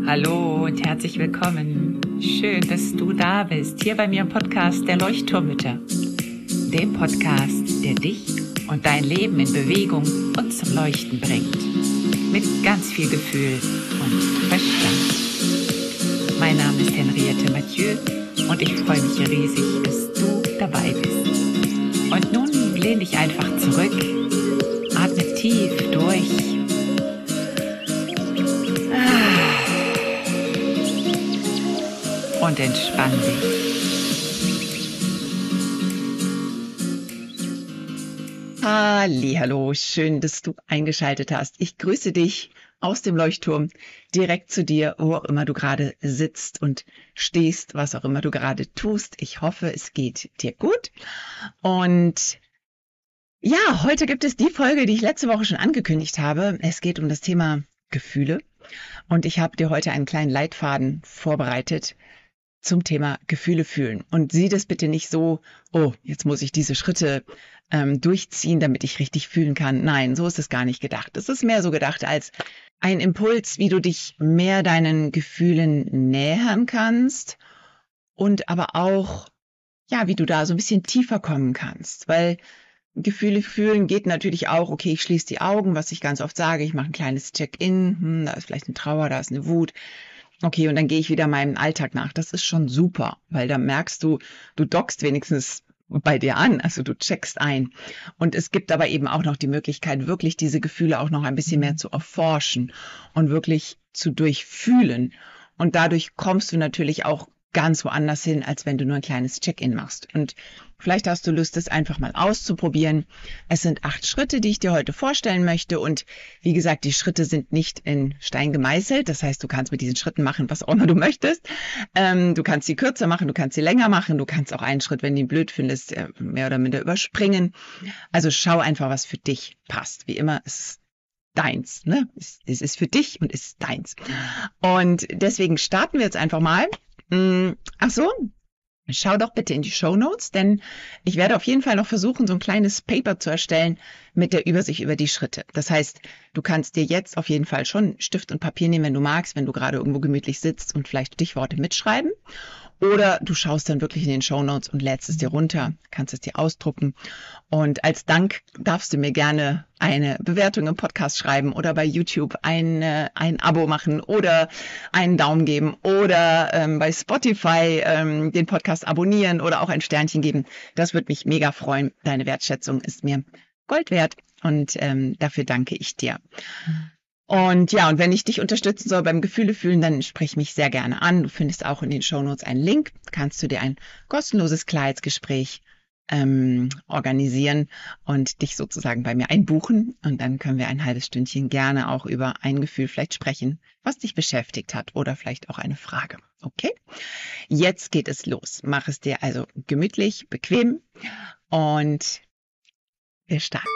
Hallo und herzlich willkommen. Schön, dass du da bist, hier bei mir im Podcast der Leuchtturmhütte. Dem Podcast, der dich und dein Leben in Bewegung und zum Leuchten bringt. Mit ganz viel Gefühl und Verstand. Mein Name ist Henriette Mathieu und ich freue mich riesig, dass du dabei bist. Und nun lehn dich einfach zurück, atme tief durch. Und entspann dich. Hallihallo, schön, dass du eingeschaltet hast. Ich grüße dich aus dem Leuchtturm direkt zu dir, wo auch immer du gerade sitzt und stehst, was auch immer du gerade tust. Ich hoffe, es geht dir gut. Und ja, heute gibt es die Folge, die ich letzte Woche schon angekündigt habe. Es geht um das Thema Gefühle. Und ich habe dir heute einen kleinen Leitfaden vorbereitet zum Thema Gefühle fühlen. Und sieh das bitte nicht so, oh, jetzt muss ich diese Schritte durchziehen, damit ich richtig fühlen kann. Nein, so ist es gar nicht gedacht. Es ist mehr so gedacht als ein Impuls, wie du dich mehr deinen Gefühlen nähern kannst und aber auch, ja, wie du da so ein bisschen tiefer kommen kannst. Weil Gefühle fühlen geht natürlich auch, okay, ich schließe die Augen, was ich ganz oft sage, ich mache ein kleines Check-in, da ist vielleicht eine Trauer, da ist eine Wut. Okay, und dann gehe ich wieder meinem Alltag nach. Das ist schon super, weil da merkst du, du dockst wenigstens bei dir an, also du checkst ein. Und es gibt aber eben auch noch die Möglichkeit, wirklich diese Gefühle auch noch ein bisschen mehr zu erforschen und wirklich zu durchfühlen. Und dadurch kommst du natürlich auch ganz woanders hin, als wenn du nur ein kleines Check-in machst. Und vielleicht hast du Lust, es einfach mal auszuprobieren. Es sind 8 Schritte, die ich dir heute vorstellen möchte. Und wie gesagt, die Schritte sind nicht in Stein gemeißelt. Das heißt, du kannst mit diesen Schritten machen, was auch immer du möchtest. Du kannst sie kürzer machen, du kannst sie länger machen. Du kannst auch einen Schritt, wenn du ihn blöd findest, mehr oder minder überspringen. Also schau einfach, was für dich passt. Wie immer ist deins, ne? Es ist für dich und es ist deins. Und deswegen starten wir jetzt einfach mal. Ach so, schau doch bitte in die Shownotes, denn ich werde auf jeden Fall noch versuchen, so ein kleines Paper zu erstellen mit der Übersicht über die Schritte. Das heißt, du kannst dir jetzt auf jeden Fall schon Stift und Papier nehmen, wenn du magst, wenn du gerade irgendwo gemütlich sitzt und vielleicht Stichworte mitschreiben. Oder du schaust dann wirklich in den Shownotes und lädst es dir runter, kannst es dir ausdrucken. Und als Dank darfst du mir gerne eine Bewertung im Podcast schreiben oder bei YouTube ein Abo machen oder einen Daumen geben oder bei Spotify den Podcast abonnieren oder auch ein Sternchen geben. Das würde mich mega freuen. Deine Wertschätzung ist mir Gold wert und dafür danke ich dir. Und ja, und wenn ich dich unterstützen soll beim Gefühle fühlen, dann sprich mich sehr gerne an. Du findest auch in den Shownotes einen Link. Kannst du dir ein kostenloses Klarheitsgespräch organisieren und dich sozusagen bei mir einbuchen. Und dann können wir ein halbes Stündchen gerne auch über ein Gefühl vielleicht sprechen, was dich beschäftigt hat oder vielleicht auch eine Frage. Okay? Jetzt geht es los. Mach es dir also gemütlich, bequem und wir starten.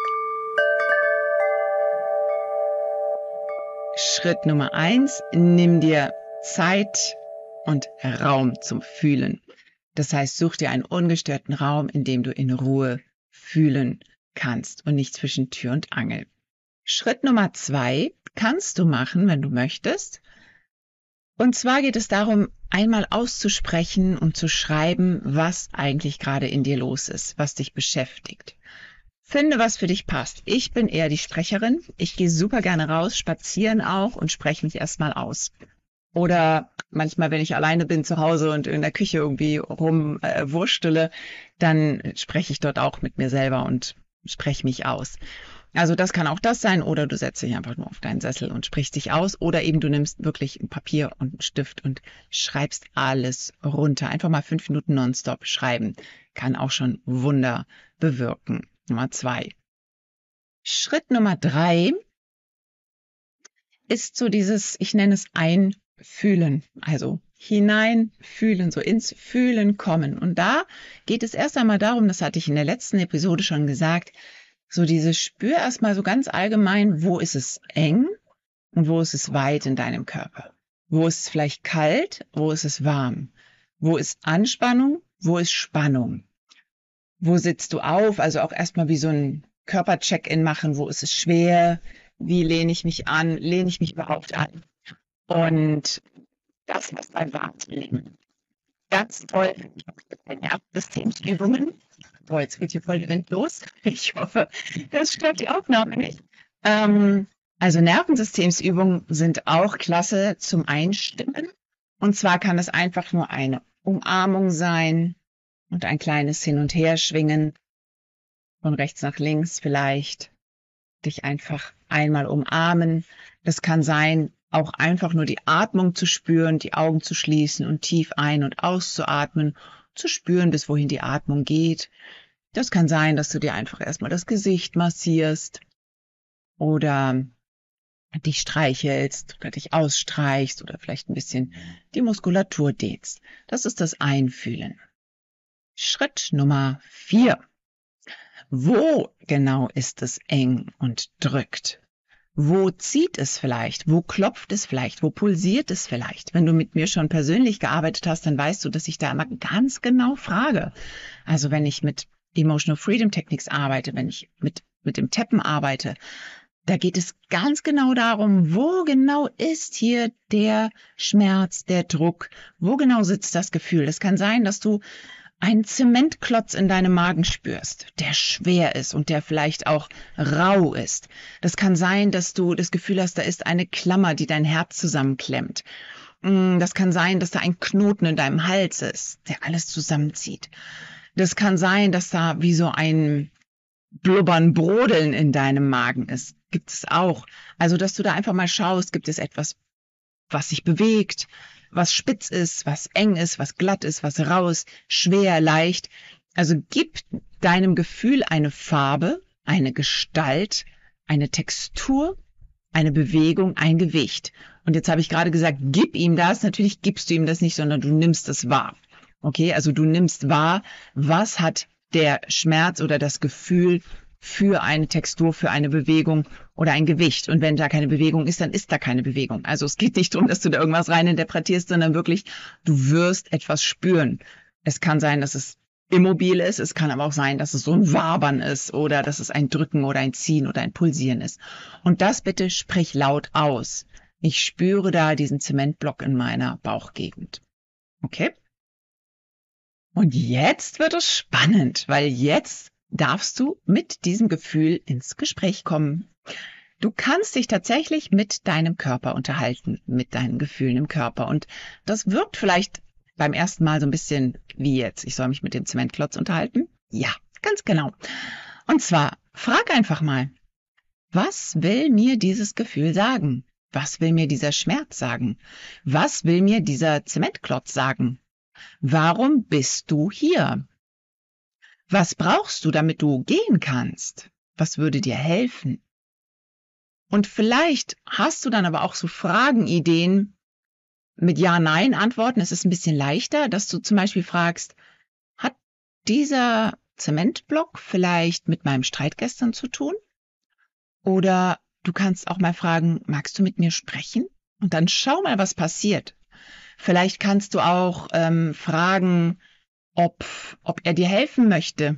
Schritt Nummer 1, nimm dir Zeit und Raum zum Fühlen. Das heißt, such dir einen ungestörten Raum, in dem du in Ruhe fühlen kannst und nicht zwischen Tür und Angel. Schritt Nummer 2 kannst du machen, wenn du möchtest. Und zwar geht es darum, einmal auszusprechen und zu schreiben, was eigentlich gerade in dir los ist, was dich beschäftigt. Finde, was für dich passt. Ich bin eher die Sprecherin. Ich gehe super gerne raus, spazieren auch und spreche mich erstmal aus. Oder manchmal, wenn ich alleine bin zu Hause und in der Küche irgendwie rumwurstele, dann spreche ich dort auch mit mir selber und spreche mich aus. Also das kann auch das sein, oder du setzt dich einfach nur auf deinen Sessel und sprichst dich aus, oder eben du nimmst wirklich ein Papier und einen Stift und schreibst alles runter. Einfach mal 5 Minuten nonstop schreiben. Kann auch schon Wunder bewirken. Nummer 2. Schritt Nummer 3 ist so dieses, ich nenne es Einfühlen, also hineinfühlen, so ins Fühlen kommen. Und da geht es erst einmal darum, das hatte ich in der letzten Episode schon gesagt, so dieses Spür erstmal so ganz allgemein, wo ist es eng und wo ist es weit in deinem Körper? Wo ist es vielleicht kalt, wo ist es warm? Wo ist Anspannung, wo ist Spannung? Wo sitzt du auf? Also auch erstmal wie so ein Körper-Check-in machen. Wo ist es schwer? Wie lehne ich mich an? Lehne ich mich überhaupt an? Und das was beim Wahrnehmen. Ganz toll. Nervensystemsübungen. Boah, jetzt geht hier voll der Wind los. Ich hoffe, das stört die Aufnahme nicht. Also Nervensystemsübungen sind auch klasse zum Einstimmen. Und zwar kann es einfach nur eine Umarmung sein und ein kleines Hin- und Herschwingen von rechts nach links vielleicht. Dich einfach einmal umarmen. Das kann sein, auch einfach nur die Atmung zu spüren, die Augen zu schließen und tief ein- und auszuatmen, zu spüren, bis wohin die Atmung geht. Das kann sein, dass du dir einfach erstmal das Gesicht massierst oder dich streichelst oder dich ausstreichst oder vielleicht ein bisschen die Muskulatur dehnst. Das ist das Einfühlen. Schritt Nummer 4. Wo genau ist es eng und drückt? Wo zieht es vielleicht? Wo klopft es vielleicht? Wo pulsiert es vielleicht? Wenn du mit mir schon persönlich gearbeitet hast, dann weißt du, dass ich da immer ganz genau frage. Also wenn ich mit Emotional Freedom Techniques arbeite, wenn ich mit dem Tappen arbeite, da geht es ganz genau darum, wo genau ist hier der Schmerz, der Druck? Wo genau sitzt das Gefühl? Es kann sein, dass du einen Zementklotz in deinem Magen spürst, der schwer ist und der vielleicht auch rau ist. Das kann sein, dass du das Gefühl hast, da ist eine Klammer, die dein Herz zusammenklemmt. Das kann sein, dass da ein Knoten in deinem Hals ist, der alles zusammenzieht. Das kann sein, dass da wie so ein Blubbern, Brodeln in deinem Magen ist. Gibt es auch. Also, dass du da einfach mal schaust, gibt es etwas, was sich bewegt, was spitz ist, was eng ist, was glatt ist, was rau ist, schwer, leicht. Also gib deinem Gefühl eine Farbe, eine Gestalt, eine Textur, eine Bewegung, ein Gewicht. Und jetzt habe ich gerade gesagt, gib ihm das. Natürlich gibst du ihm das nicht, sondern du nimmst es wahr. Okay, also du nimmst wahr, was hat der Schmerz oder das Gefühl für eine Textur, für eine Bewegung oder ein Gewicht. Und wenn da keine Bewegung ist, dann ist da keine Bewegung. Also es geht nicht darum, dass du da irgendwas reininterpretierst, sondern wirklich, du wirst etwas spüren. Es kann sein, dass es immobil ist. Es kann aber auch sein, dass es so ein Wabern ist oder dass es ein Drücken oder ein Ziehen oder ein Pulsieren ist. Und das bitte sprich laut aus. Ich spüre da diesen Zementblock in meiner Bauchgegend. Okay? Und jetzt wird es spannend, weil jetzt darfst du mit diesem Gefühl ins Gespräch kommen. Du kannst dich tatsächlich mit deinem Körper unterhalten, mit deinen Gefühlen im Körper. Und das wirkt vielleicht beim ersten Mal so ein bisschen wie jetzt. Ich soll mich mit dem Zementklotz unterhalten? Ja, ganz genau. Und zwar, frag einfach mal, was will mir dieses Gefühl sagen? Was will mir dieser Schmerz sagen? Was will mir dieser Zementklotz sagen? Warum bist du hier? Was brauchst du, damit du gehen kannst? Was würde dir helfen? Und vielleicht hast du dann aber auch so Fragen, Ideen mit Ja-Nein-Antworten. Es ist ein bisschen leichter, dass du zum Beispiel fragst, hat dieser Zementblock vielleicht mit meinem Streit gestern zu tun? Oder du kannst auch mal fragen, magst du mit mir sprechen? Und dann schau mal, was passiert. Vielleicht kannst du auch fragen, ob er dir helfen möchte.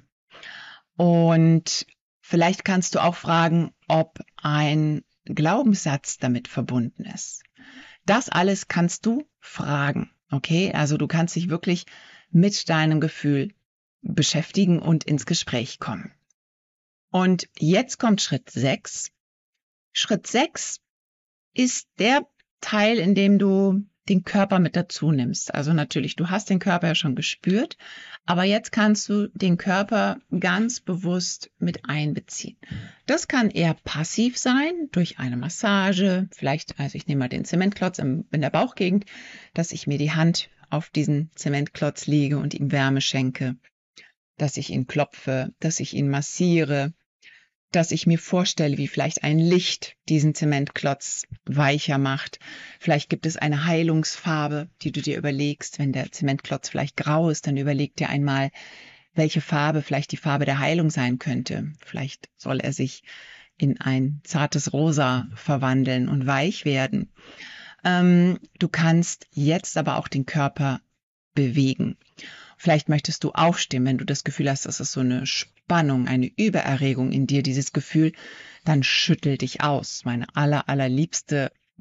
Und vielleicht kannst du auch fragen, ob ein Glaubenssatz damit verbunden ist. Das alles kannst du fragen, okay? Also du kannst dich wirklich mit deinem Gefühl beschäftigen und ins Gespräch kommen. Und jetzt kommt Schritt 6. Schritt 6 ist der Teil, in dem du den Körper mit dazu nimmst. Also natürlich, du hast den Körper ja schon gespürt, aber jetzt kannst du den Körper ganz bewusst mit einbeziehen. Das kann eher passiv sein, durch eine Massage, vielleicht, also ich nehme mal den Zementklotz in der Bauchgegend, dass ich mir die Hand auf diesen Zementklotz lege und ihm Wärme schenke, dass ich ihn klopfe, dass ich ihn massiere, dass ich mir vorstelle, wie vielleicht ein Licht diesen Zementklotz weicher macht. Vielleicht gibt es eine Heilungsfarbe, die du dir überlegst. Wenn der Zementklotz vielleicht grau ist, dann überleg dir einmal, welche Farbe vielleicht die Farbe der Heilung sein könnte. Vielleicht soll er sich in ein zartes Rosa verwandeln und weich werden. Du kannst jetzt aber auch den Körper bewegen. Vielleicht möchtest du aufstehen, wenn du das Gefühl hast, das ist so eine Spannung, eine Übererregung in dir, dieses Gefühl, dann schüttel dich aus. Meine allerliebste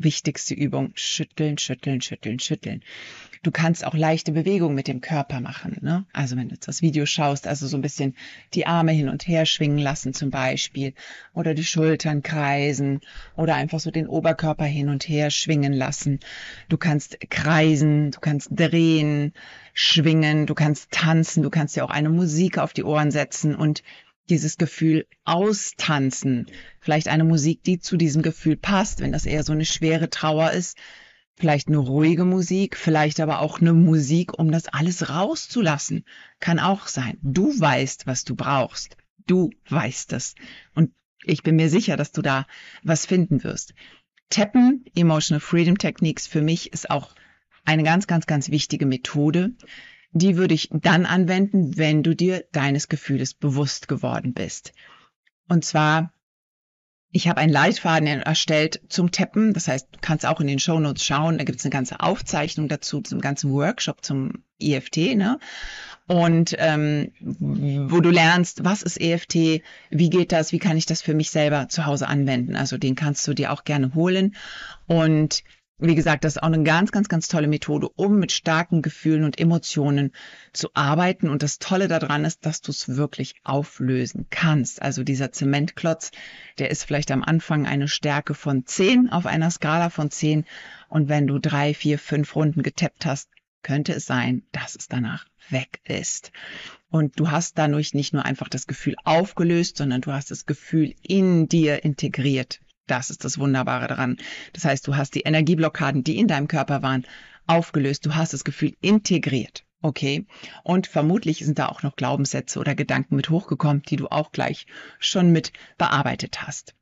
wichtigste Übung, schütteln, schütteln, schütteln, schütteln. Du kannst auch leichte Bewegungen mit dem Körper machen, ne? Also wenn du jetzt das Video schaust, also so ein bisschen die Arme hin und her schwingen lassen zum Beispiel oder die Schultern kreisen oder einfach so den Oberkörper hin und her schwingen lassen. Du kannst kreisen, du kannst drehen, schwingen, du kannst tanzen, du kannst dir auch eine Musik auf die Ohren setzen und dieses Gefühl austanzen. Vielleicht eine Musik, die zu diesem Gefühl passt, wenn das eher so eine schwere Trauer ist. Vielleicht eine ruhige Musik, vielleicht aber auch eine Musik, um das alles rauszulassen. Kann auch sein. Du weißt, was du brauchst. Du weißt es. Und ich bin mir sicher, dass du da was finden wirst. Tappen, Emotional Freedom Techniques, für mich ist auch eine ganz, ganz, ganz wichtige Methode. Die würde ich dann anwenden, wenn du dir deines Gefühles bewusst geworden bist. Und zwar, ich habe einen Leitfaden erstellt zum Tappen. Das heißt, du kannst auch in den Shownotes schauen. Da gibt es eine ganze Aufzeichnung dazu, zum ganzen Workshop zum EFT, ne? Und wo du lernst, was ist EFT, wie geht das, wie kann ich das für mich selber zu Hause anwenden. Also den kannst du dir auch gerne holen. Und wie gesagt, das ist auch eine ganz, ganz, ganz tolle Methode, um mit starken Gefühlen und Emotionen zu arbeiten. Und das Tolle daran ist, dass du es wirklich auflösen kannst. Also dieser Zementklotz, der ist vielleicht am Anfang eine Stärke von 10 auf einer Skala von 10. Und wenn du 3, 4, 5 Runden getappt hast, könnte es sein, dass es danach weg ist. Und du hast dadurch nicht nur einfach das Gefühl aufgelöst, sondern du hast das Gefühl in dir integriert. Das ist das Wunderbare daran. Das heißt, du hast die Energieblockaden, die in deinem Körper waren, aufgelöst. Du hast das Gefühl integriert. Okay? Und vermutlich sind da auch noch Glaubenssätze oder Gedanken mit hochgekommen, die du auch gleich schon mit bearbeitet hast.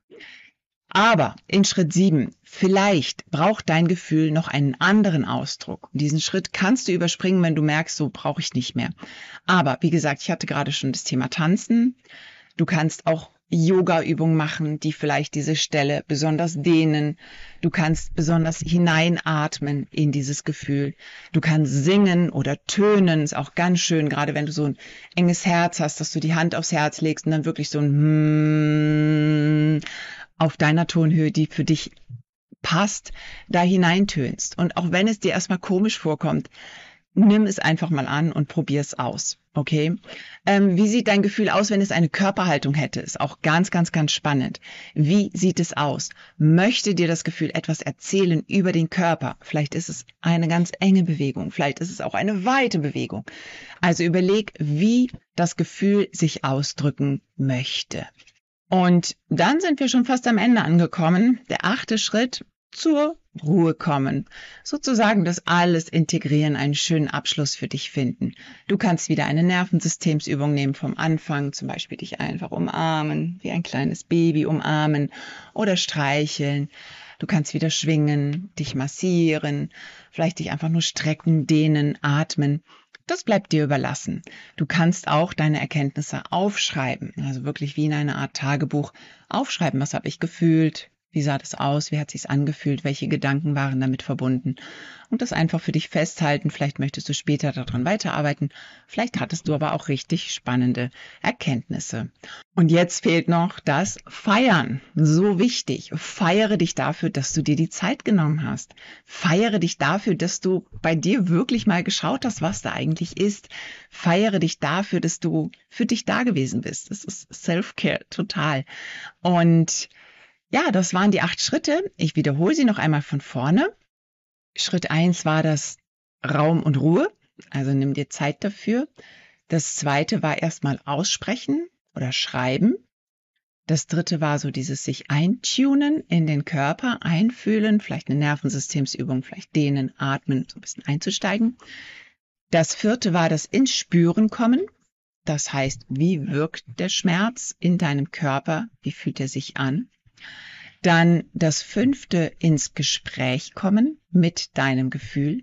Aber in Schritt 7, vielleicht braucht dein Gefühl noch einen anderen Ausdruck. Diesen Schritt kannst du überspringen, wenn du merkst, so brauche ich nicht mehr. Aber wie gesagt, ich hatte gerade schon das Thema Tanzen. Du kannst auch Yoga-Übungen machen, die vielleicht diese Stelle besonders dehnen. Du kannst besonders hineinatmen in dieses Gefühl. Du kannst singen oder tönen, ist auch ganz schön, gerade wenn du so ein enges Herz hast, dass du die Hand aufs Herz legst und dann wirklich so ein auf deiner Tonhöhe, die für dich passt, da hineintönst. Und auch wenn es dir erstmal komisch vorkommt, nimm es einfach mal an und probier es aus, okay? Wie sieht dein Gefühl aus, wenn es eine Körperhaltung hätte? Ist auch ganz, ganz, ganz spannend. Wie sieht es aus? Möchte dir das Gefühl etwas erzählen über den Körper? Vielleicht ist es eine ganz enge Bewegung, vielleicht ist es auch eine weite Bewegung. Also überleg, wie das Gefühl sich ausdrücken möchte. Und dann sind wir schon fast am Ende angekommen. Der 8. Schritt, zur Ruhe kommen. Sozusagen das alles integrieren, einen schönen Abschluss für dich finden. Du kannst wieder eine Nervensystemsübung nehmen vom Anfang, zum Beispiel dich einfach umarmen, wie ein kleines Baby umarmen oder streicheln. Du kannst wieder schwingen, dich massieren, vielleicht dich einfach nur strecken, dehnen, atmen. Das bleibt dir überlassen. Du kannst auch deine Erkenntnisse aufschreiben, also wirklich wie in einer Art Tagebuch aufschreiben, was habe ich gefühlt, wie sah das aus, wie hat sich's angefühlt, welche Gedanken waren damit verbunden und das einfach für dich festhalten. Vielleicht möchtest du später daran weiterarbeiten, vielleicht hattest du aber auch richtig spannende Erkenntnisse. Und jetzt fehlt noch das Feiern, so wichtig. Feiere dich dafür, dass du dir die Zeit genommen hast. Feiere dich dafür, dass du bei dir wirklich mal geschaut hast, was da eigentlich ist. Feiere dich dafür, dass du für dich da gewesen bist. Das ist Self-Care, total. Und ja, das waren die 8 Schritte. Ich wiederhole sie noch einmal von vorne. Schritt 1 war das Raum und Ruhe, also nimm dir Zeit dafür. Das 2. war erstmal aussprechen oder schreiben. Das 3. war so dieses sich eintunen in den Körper, einfühlen, vielleicht eine Nervensystemsübung, vielleicht dehnen, atmen, so ein bisschen einzusteigen. Das 4. war das ins Spüren kommen. Das heißt, wie wirkt der Schmerz in deinem Körper? Wie fühlt er sich an? Dann das 5. ins Gespräch kommen mit deinem Gefühl.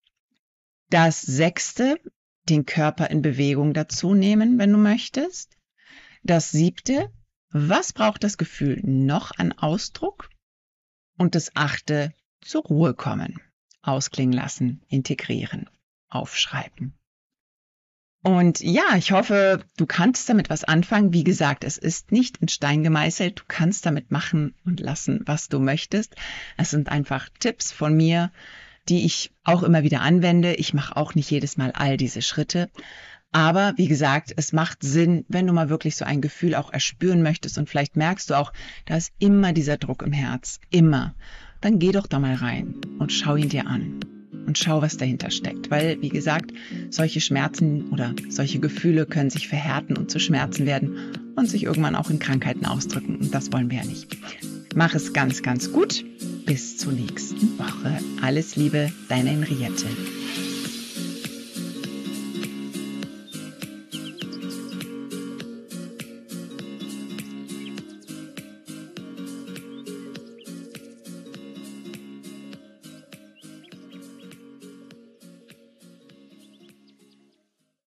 Das 6. den Körper in Bewegung dazu nehmen, wenn du möchtest. Das 7. was braucht das Gefühl noch an Ausdruck? Und das 8. zur Ruhe kommen, ausklingen lassen, integrieren, aufschreiben. Und ja, ich hoffe, du kannst damit was anfangen. Wie gesagt, es ist nicht in Stein gemeißelt. Du kannst damit machen und lassen, was du möchtest. Es sind einfach Tipps von mir, die ich auch immer wieder anwende. Ich mache auch nicht jedes Mal all diese Schritte. Aber wie gesagt, es macht Sinn, wenn du mal wirklich so ein Gefühl auch erspüren möchtest und vielleicht merkst du auch, da ist immer dieser Druck im Herz. Immer. Dann geh doch da mal rein und schau ihn dir an. Und schau, was dahinter steckt. Weil, wie gesagt, solche Schmerzen oder solche Gefühle können sich verhärten und zu Schmerzen werden und sich irgendwann auch in Krankheiten ausdrücken. Und das wollen wir ja nicht. Mach es ganz, ganz gut. Bis zur nächsten Woche. Alles Liebe, deine Henriette.